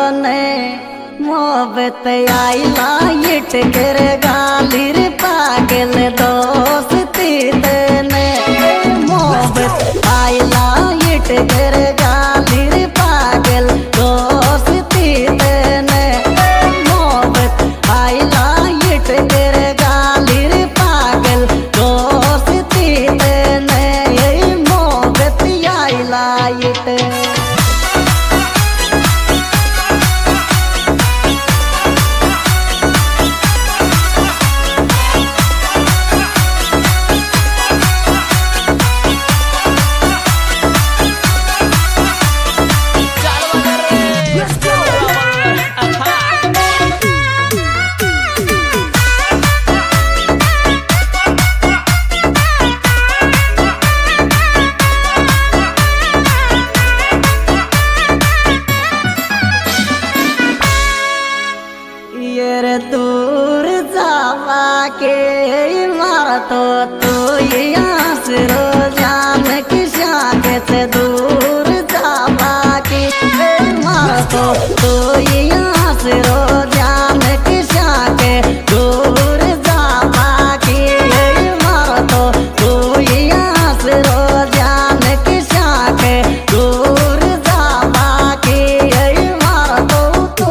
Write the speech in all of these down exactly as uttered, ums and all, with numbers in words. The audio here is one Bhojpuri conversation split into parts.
ने मोहब्बत आईला इट कर गालिर पागल दोस्ती तने मोहब्बत आईला इट कर गालिर पागल दोस्ती तने मोहब्बत आईला इट कर गालिर पागल दोस्ती तने मोहब्बत आईला इट दूर जावा के मारा तो तू यहाँ से रोजान किसा के दूर जावा के मारा तो तू यहाँ से रोजान किसा के दूर जावा के मारा तो तू यहाँ से रोजान किसा के दूर जावा के मारा तो तू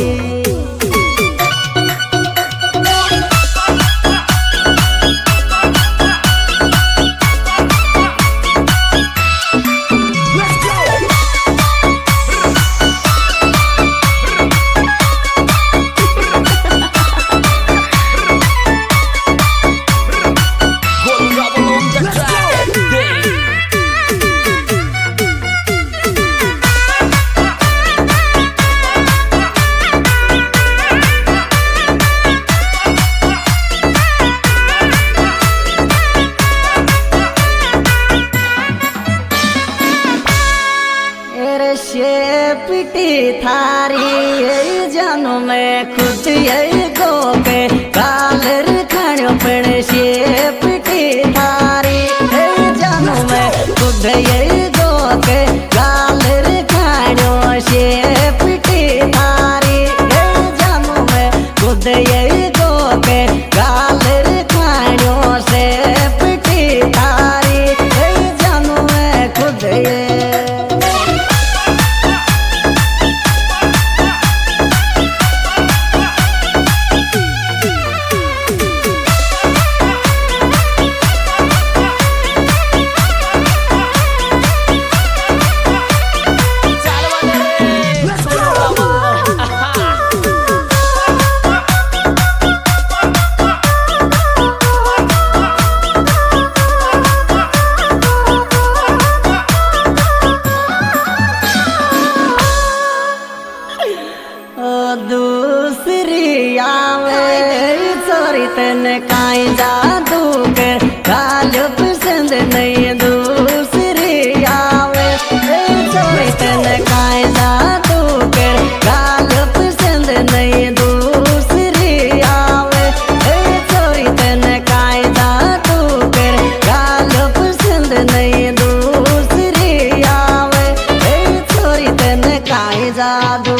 पिटी थारी जानो मैं खुद ये गो पे कालर खाणो पण से पिटी थारी जानो मैं खुद ये गो पे कालर खाणो से पिटी थारी जानो मैं खुद ये गो पे कालर खाणो से पिटी थारी जानो मैं खुद ये दूसरी आवे चोरी तन काई जादू कर गालो पसंद नहीं दूसरी आवे चोरी तन काई जादू कर गालो पसंद नहीं दूसरी आवे चोरी तन काई जादू कर गालो पसंद नहीं दूसरी आवे चोरी तन काई जादू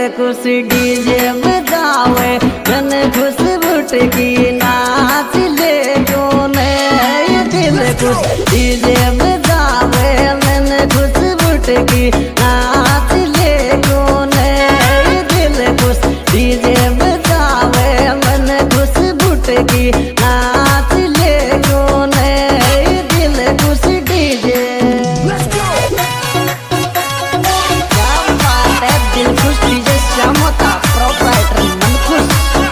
खुश डीजे बजावे मन खुश बुटकी नाच ले कोने दिल खुश डीजे बजावे मन खुश बुटकी नाच ले कोने दिल खुश डीजे बजावे मन खुश बुटकी नाच ले कोने दिल खुश डीजे दिल खुश डीजे श्यामता प्रोप्राइटर मन खुश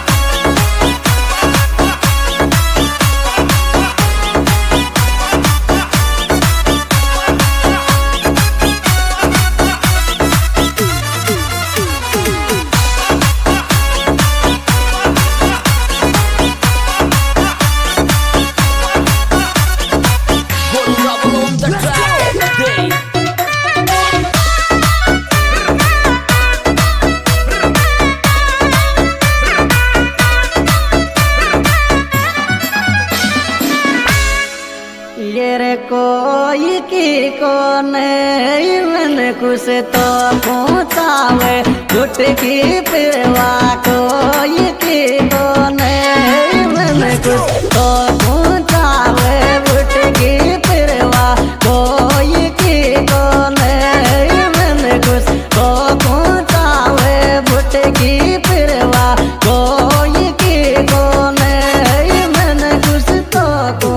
कोई की कोने मन खुश तो पहुँचावे गुटकी पिरवा कोई की कोने मन खुश तो पहुँचावे गुटकी पिरवा कोई की कोने मन खुश तो पहुँचावे गुटकी पिरवा कोई की कोने मन खुश तो को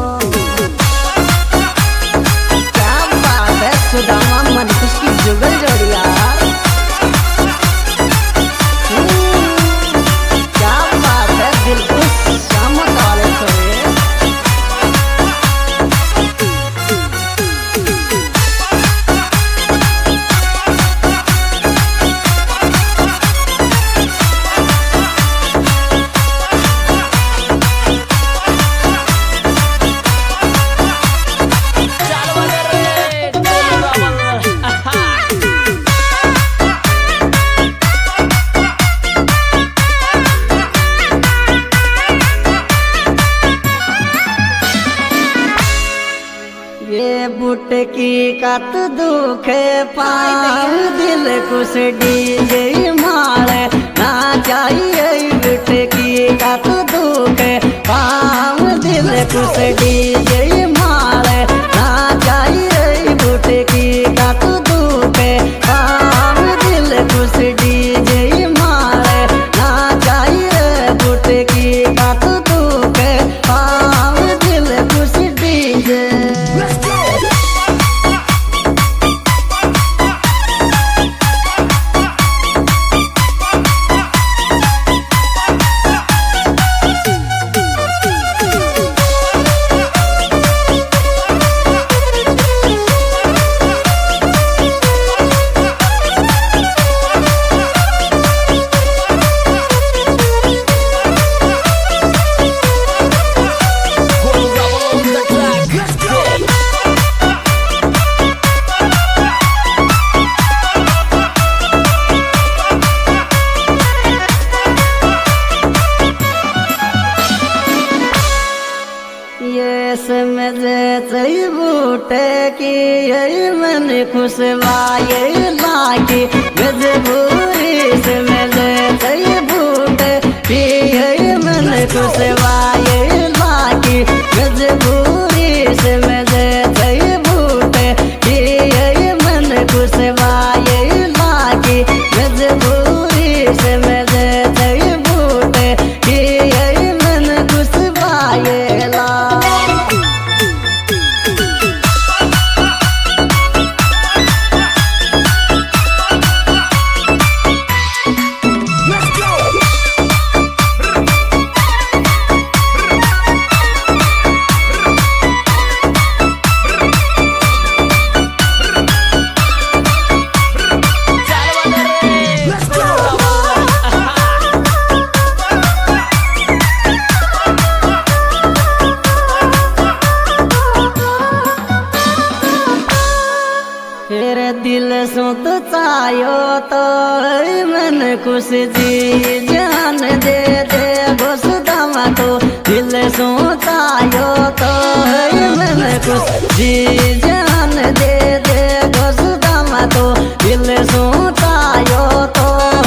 सुदामा मन खुश की जुगल जोड़िया क्या बात है दिल खुश शाम वाले छोरे बुटकी कत दुखे पाँव दिल खुश डीजे मारे ना चाहिए बुटकी कत दुखे पाँव दिल खुश डीजे मारे ना चाहिए बुटकी कत दुखे पाँव दिल खुश डीजे मारे ना चाहिए बुटकी कत दुखे पाँव दिल खुश डीजे बूटे की मन खुश वाये लागी मजबूरी से मिले बूटे की मन खुश वाये लागी मजबूरी से मिले बूटे की मन खुश वाये लागी मजबूरी से मिले बूटे की मन खुश वाये लागी दिल सुत चायो तो मन खुश जी जान दे दे घुस दमा तो दिल सुतायो तो मन खुश जी जान दे दे घुस दमा तो दिल सुतायो तो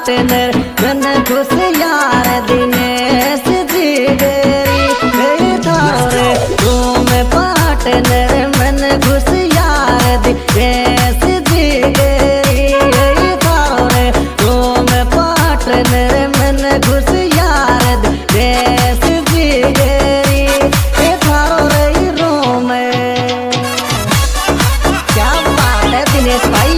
पार्टनर मन खुश यार दिनेश जी गेरी गई थारे रूम पार्टनर मन खुश यार दिनेश जी गेरी गई थारे रूम पार्टनर मन खुश यार दिनेश जी गेरी गई थारे रूम। क्या बात है दिनेश भाई।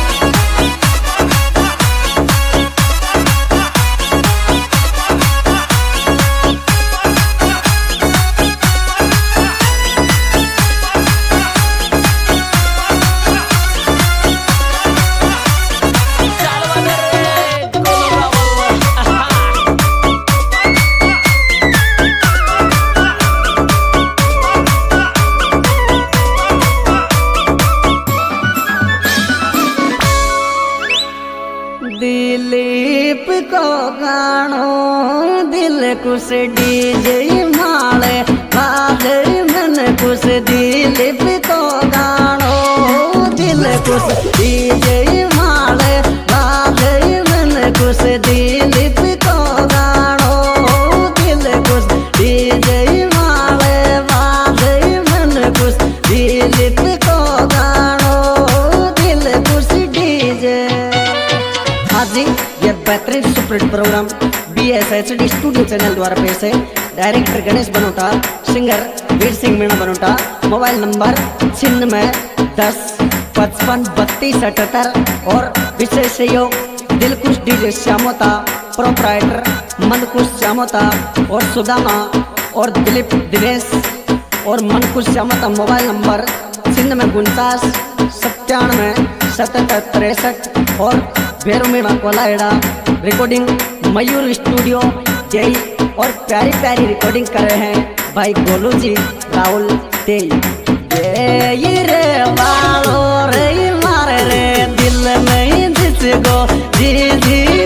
दिलीप को गानो दिल कुछ डीजे माले बाजे मन कुछ दिलीप को गानो दिल कुछ डीजे माले बाजे मन कुछ दिलीप को गानो दिल कुछ डीजे माले बाजे मन कुछ दिलीप को गानो दिल कुछ डीजे। हाँ जी, यह बेहतरीन superhit program B S H D studio channel द्वारा पेश है। Director Ganesh Banota, singer Veer Singh Meena Banota. Mobile number छिन्नवे दस पचपन बत्तीस अठहत्तर और विशेष सहयोग दिलकुश डीजे श्यामोता, प्रोपराइटर मनकुश श्यामोता और सुदामा और दिलीप दिनेश और मनकुश श्यामोता। मोबाइल नंबर छिन्नवे उनचास सत्तानवे सतहत्तर तिरसठ और भैरव मीणा कोलाहेड़ा। रिकॉर्डिंग मयूर स्टूडियो जय और प्यारी प्यारी रिकॉर्डिंग कर रहे हैं भाई गोलू जी राहुल तेई। ये रे वालो रे मारे रे दिल में जिसको जी जी